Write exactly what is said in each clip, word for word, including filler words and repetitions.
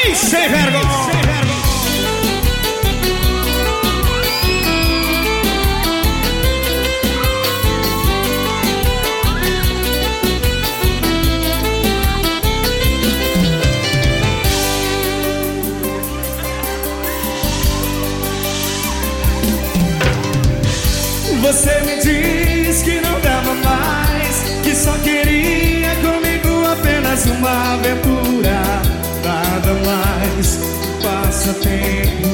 Três sem vergonha. Você me diz que não dava mais, que só queria comigo apenas uma aventura, nada mais, passatempo.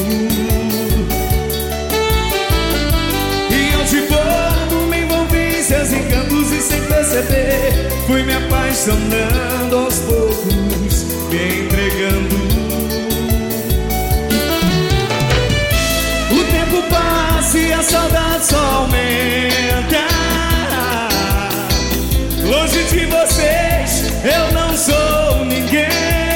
E eu de bobo me envolvi em seus encantos e sem perceber fui me apaixonando aos poucos, me entregando. O tempo passa e a saudade só aumenta. Longe de vocês eu não sou ninguém.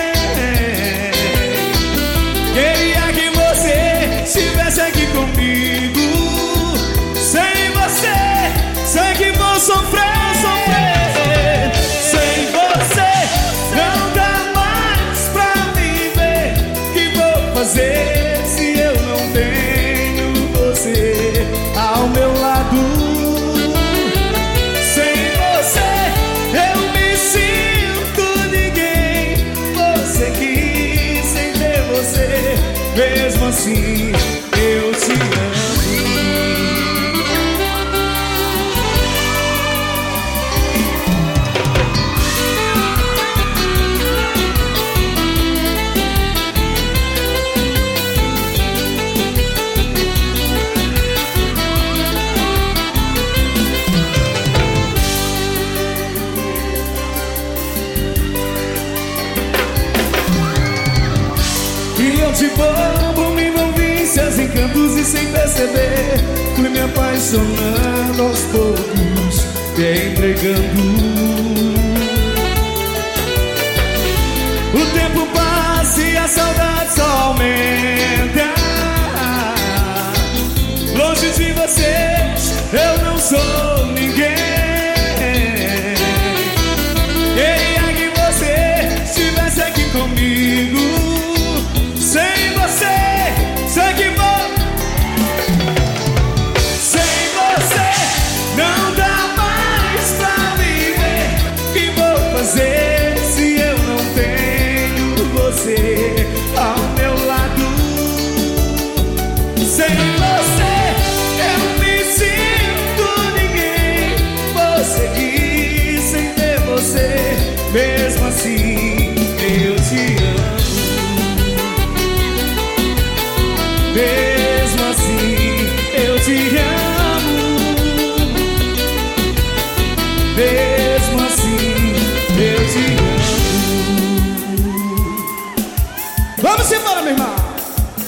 Queria que você estivesse aqui comigo. Sem você, sei que vou sofrer, sofrer. Sem você não dá mais pra viver. Que vou fazer se eu não tenho você ao meu lado? Sem você eu me sinto ninguém. Você quis sem ter você, mesmo assim eu te amo. E eu de bobo me envolvi em seus encantos e sem perceber fui me apaixonando aos poucos, me entregando. O tempo passa e a saudade só aumenta. Longe de vocês eu não sou ninguém. Queria que você estivesse aqui comigo. Sem você, sei que vou. Sem você não dá mais pra viver. Que vou fazer se eu não tenho você ao meu lado? Sem você eu me sinto ninguém. Você quis sem ter você, mesmo assim eu te amo. Mesmo assim eu te amo.